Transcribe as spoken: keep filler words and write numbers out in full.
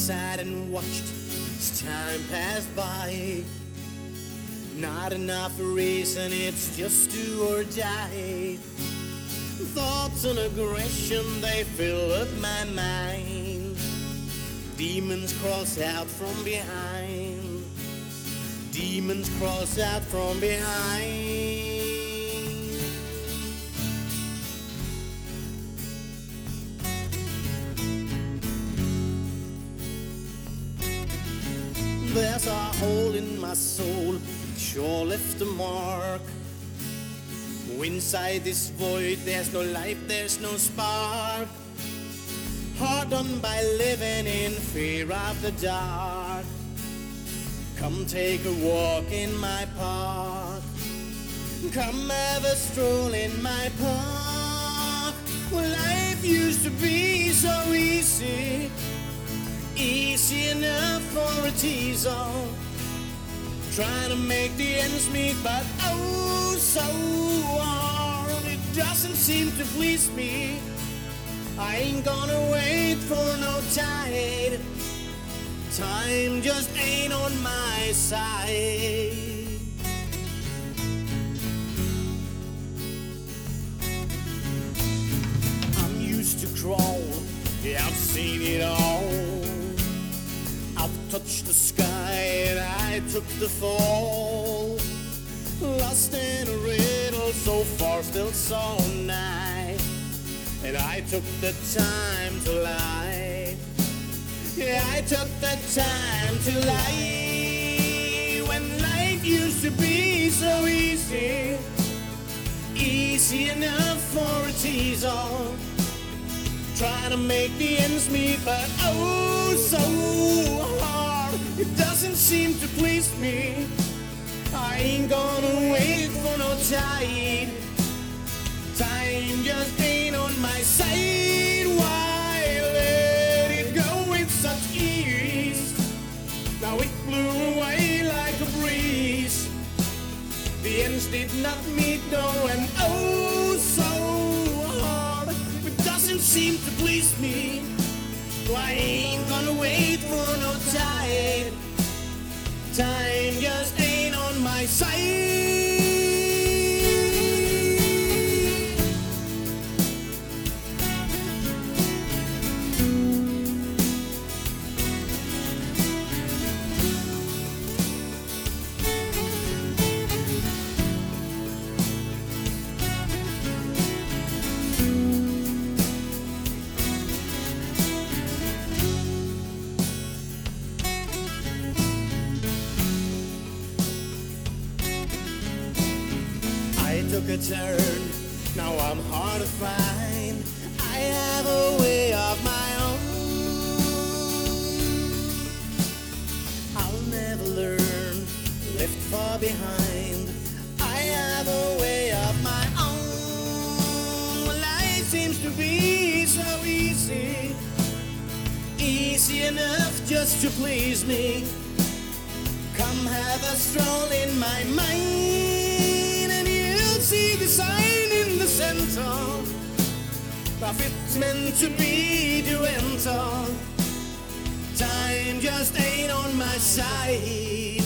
sat and watched as time passed by. Not enough reason, it's just do or die. Thoughts and aggression, they fill up my mind. Demons cross out from behind. Demons cross out from behind. There's a hole in my soul, it sure left a mark. Inside this void, there's no life, there's no spark. Hard done by living in fear of the dark. Come take a walk in my park. Come have a stroll in my park. Well, life used to be so easy, easy enough for a teaser. Trying to make the ends meet, but oh so hard. It doesn't seem to please me. I ain't gonna wait for no tide. Time just ain't on my side. I'm used to crawl, yeah, I've seen it all. I've touched the sky and I took the fall. Lost in a riddle, so far still so nigh. And I took the time to lie. Yeah, I took the time to lie. When life used to be so easy, easy enough for a teaser. Trying to make the ends meet, but oh so hard. It doesn't seem to please me. I ain't gonna wait for no tide. Time just ain't on my side. Why let it go with such ease? Now it blew away like a breeze. The ends did not meet, no, and oh so hard. It doesn't seem to please me. I ain't gonna wait for no tide. Time just ain't on my side. I took a turn, now I'm hard to find. I have a way of my own. I'll never learn, left far behind. I have a way of my own. Well, life seems to be so easy, easy enough just to please me. Come have a stroll in my mind, and you'll see the sign in the center. If it's meant to be to enter, time just ain't on my side.